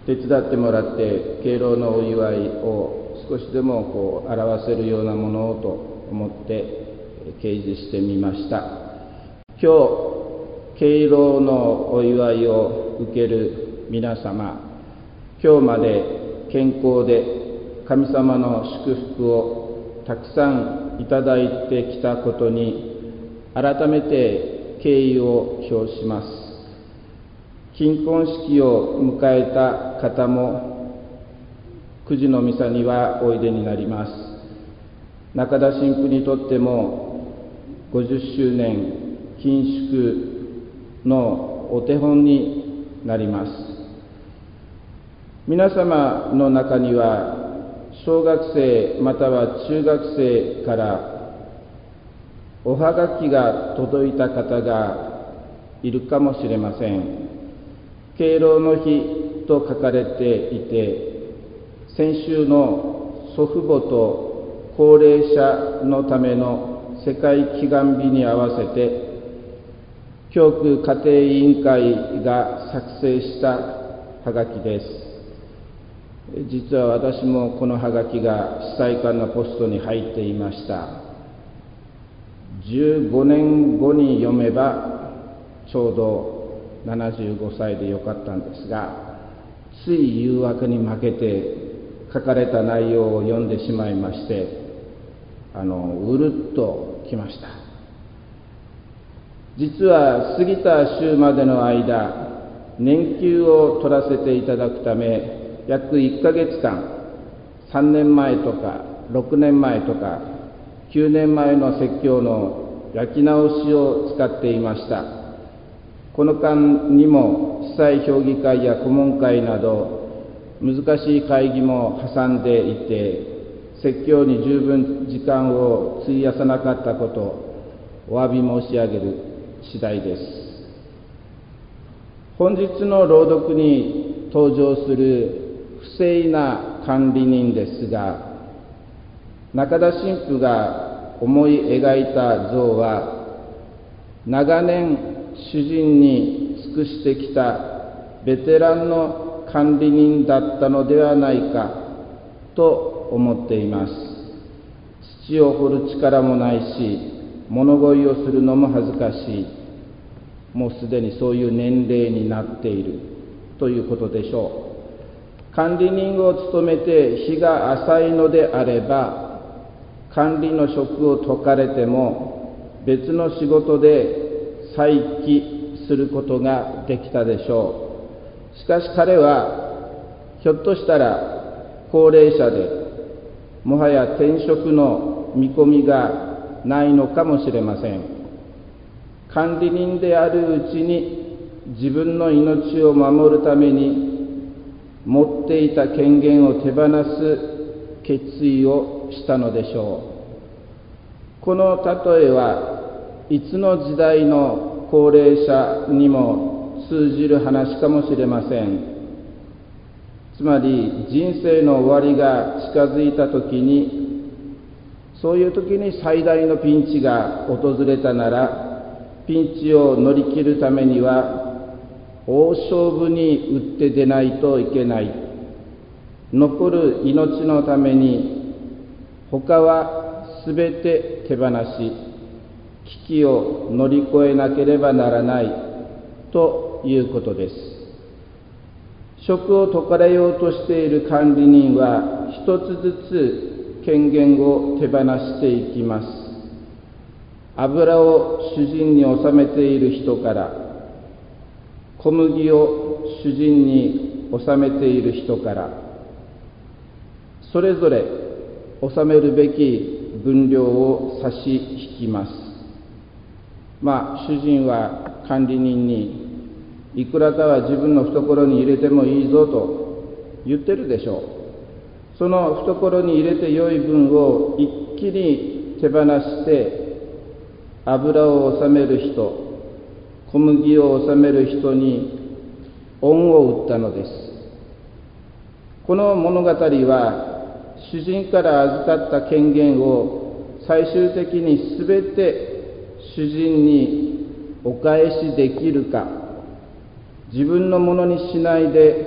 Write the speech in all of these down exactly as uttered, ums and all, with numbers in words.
手伝ってもらって敬老のお祝いを少しでもこう表せるようなものをと思って掲示してみました。今日敬老のお祝いを受ける皆様、今日まで健康で神様の祝福をたくさんいただいてきたことに改めて敬意を表します。金婚式を迎えた方もくじのミサにはおいでになります。中田神父にとってもごじゅっしゅうねん緊縮のお手本になります。皆様の中には小学生または中学生からおはがきが届いた方がいるかもしれません。敬老の日と書かれていて、先週の祖父母と高齢者のための世界祈願日に合わせて、教区家庭委員会が作成したはがきです。実は私もこのはがきが司祭官のポストに入っていました。じゅうごねんごに読めばちょうどななじゅうごさいでよかったんですが、つい誘惑に負けて書かれた内容を読んでしまいまして、あのうるっときました。実は過ぎた週までの間、年休を取らせていただくため約いっかげつかん、さんねんまえとかろくねんまえとかきゅうねんまえの説教の焼き直しを使っていました。この間にも司祭評議会や顧問会など難しい会議も挟んでいて、説教に十分時間を費やさなかったこと、お詫び申し上げる次第です。本日の朗読に登場する不正な管理人ですが、中田神父が思い描いた像は、長年主人に尽くしてきたベテランの管理人だったのではないかと思っています。土を掘る力もないし、物乞いをするのも恥ずかしい。もうすでにそういう年齢になっているということでしょう。管理人を務めて日が浅いのであれば、管理の職を解かれても別の仕事で再起することができたでしょう。しかし彼はひょっとしたら高齢者で、もはや転職の見込みがないのかもしれません。管理人であるうちに自分の命を守るために持っていた権限を手放す決意をしたのでしょう。この例えはいつの時代の高齢者にも通じる話かもしれません。つまり人生の終わりが近づいたときに、そういうときに最大のピンチが訪れたなら、ピンチを乗り切るためには大勝負に打って出ないといけない。残る命のために他はすべて手放し、危機を乗り越えなければならないということです。職を解かれようとしている管理人は一つずつ権限を手放していきます。油を主人に納めている人から、小麦を主人に納めている人から、それぞれ納めるべき分量を差し引きます。まあ主人は管理人に、いくらかは自分の懐に入れてもいいぞと言ってるでしょう。その懐に入れて良い分を一気に手放して、油を納める人、小麦を納める人に恩を売ったのです。この物語は主人から預かった権限を最終的にすべて主人にお返しできるか、自分のものにしないで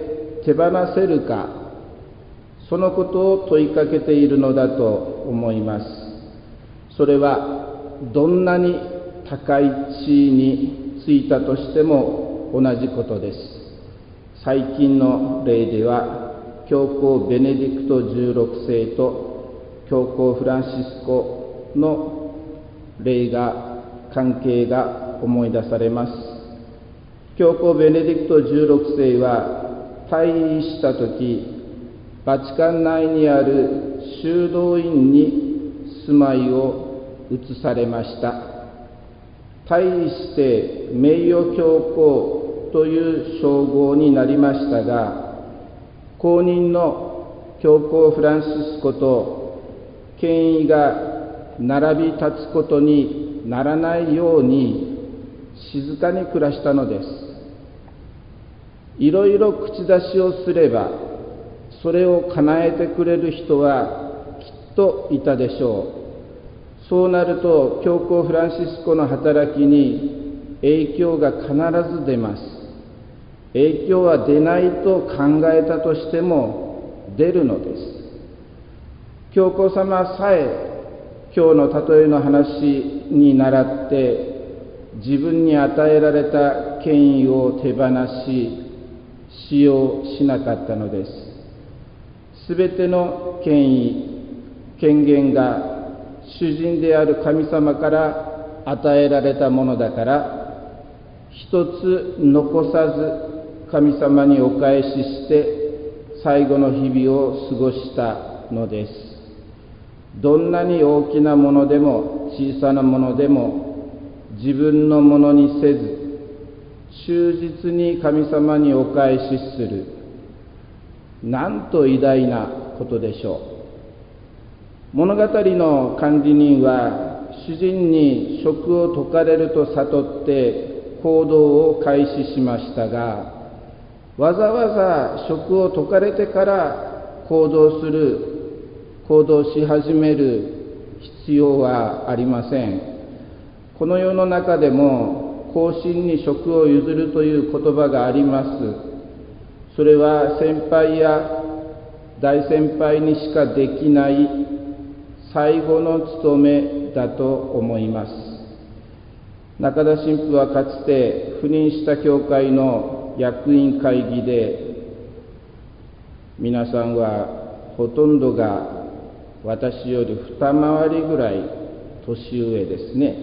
手放せるか、そのことを問いかけているのだと思います。それはどんなに高い地位についたとしても同じことです。最近の例では、教皇ベネディクトじゅうろくせいと教皇フランシスコの例が、関係が思い出されます。教皇ベネディクトじゅうろくせいは退位したとき、バチカン内にある修道院に住まいを移されました。退位して名誉教皇という称号になりましたが、後任の教皇フランシスコと権威が並び立つことにならないように静かに暮らしたのです。いろいろ口出しをすれば、それを叶えてくれる人はきっといたでしょう。そうなると、教皇フランシスコの働きに影響が必ず出ます。影響は出ないと考えたとしても出るのです。教皇様さえ今日の例えの話に倣って自分に与えられた権威を手放し使用しなかったのです。すべての権威、権限が主人である神様から与えられたものだから、一つ残さず神様にお返しして最後の日々を過ごしたのです。どんなに大きなものでも小さなものでも自分のものにせず、忠実に神様にお返しする。なんと偉大なことでしょう。物語の管理人は主人に職を解かれると悟って行動を開始しましたが、わざわざ職を解かれてから行動する行動し始める必要はありません。この世の中でも後進に職を譲るという言葉があります。それは先輩や大先輩にしかできない最後の務めだと思います。中田神父はかつて赴任した教会の役員会議で、皆さんはほとんどが私より二回りぐらい年上ですね。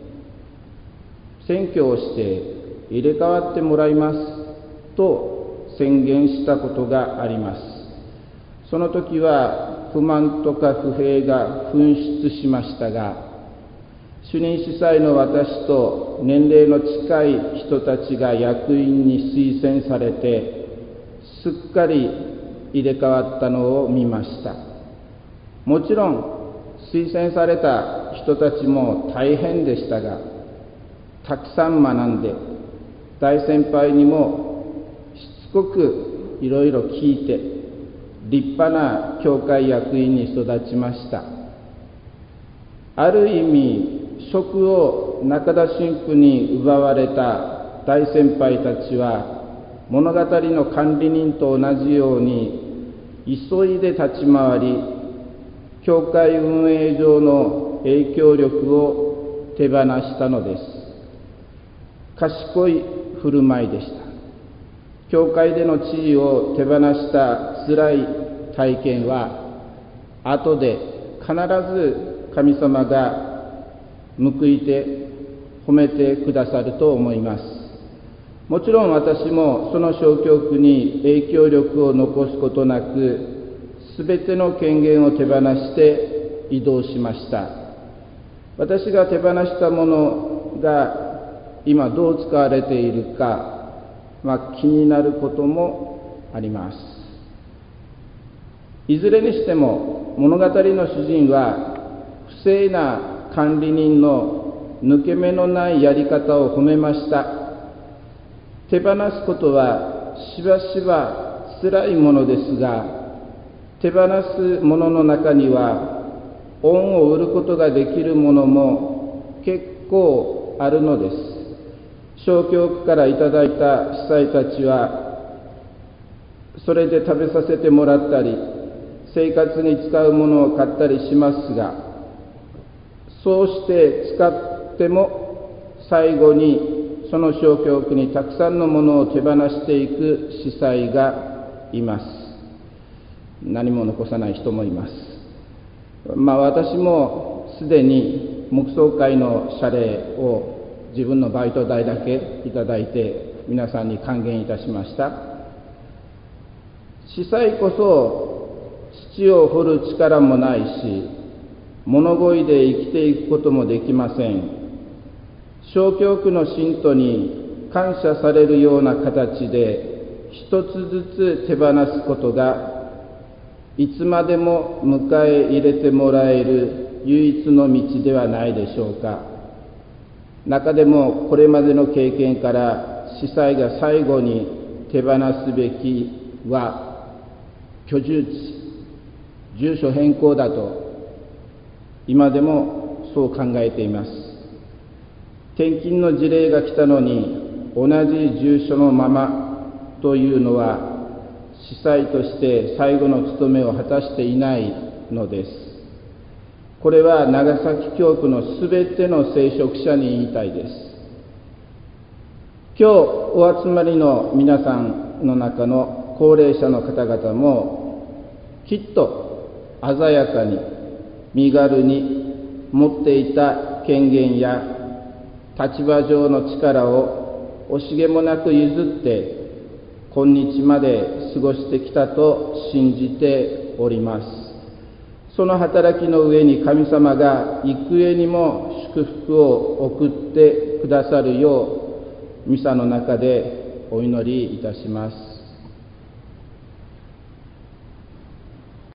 選挙をして入れ替わってもらいますと宣言したことがあります。その時は不満とか不平が噴出しましたが、主任司祭の私と年齢の近い人たちが役員に推薦されて、すっかり入れ替わったのを見ました。もちろん推薦された人たちも大変でしたが、たくさん学んで、大先輩にもしつこくいろいろ聞いて、立派な教会役員に育ちました。ある意味、職を中田神父に奪われた大先輩たちは、物語の管理人と同じように急いで立ち回り、教会運営上の影響力を手放したのです。賢い振る舞いでした。教会での地位を手放した辛い体験は、後で必ず神様が報いて褒めてくださると思います。もちろん私もその小教区に影響力を残すことなく、すべての権限を手放して移動しました。私が手放したものが今どう使われているか、まあ、気になることもあります。いずれにしても物語の主人は不正な管理人の抜け目のないやり方を褒めました。手放すことはしばしば辛いものですが、手放すものの中には恩を売ることができるものも結構あるのです。小教区からいただいた司祭たちはそれで食べさせてもらったり、生活に使うものを買ったりしますが、そうして使っても最後にその小教区にたくさんのものを手放していく司祭がいます。何も残さない人もいます。まあ私もすでに黙想会の謝礼を自分のバイト代だけいただいて皆さんに還元いたしました。司祭こそ土を掘る力もないし、物乞いで生きていくこともできません。小教区の信徒に感謝されるような形で一つずつ手放すことがいつまでも迎え入れてもらえる唯一の道ではないでしょうか。中でもこれまでの経験から司祭が最後に手放すべきは居住地、住所変更だと今でもそう考えています。転勤の事例が来たのに同じ住所のままというのは司祭として最後の務めを果たしていないのです。これは長崎教区のすべての聖職者に言いたいです。今日お集まりの皆さんの中の高齢者の方々もきっと鮮やかに身軽に持っていた権限や立場上の力を惜しげもなく譲って今日まで過ごしてきたと信じております。その働きの上に神様が幾重にも祝福を送ってくださるようミサの中でお祈りいたします。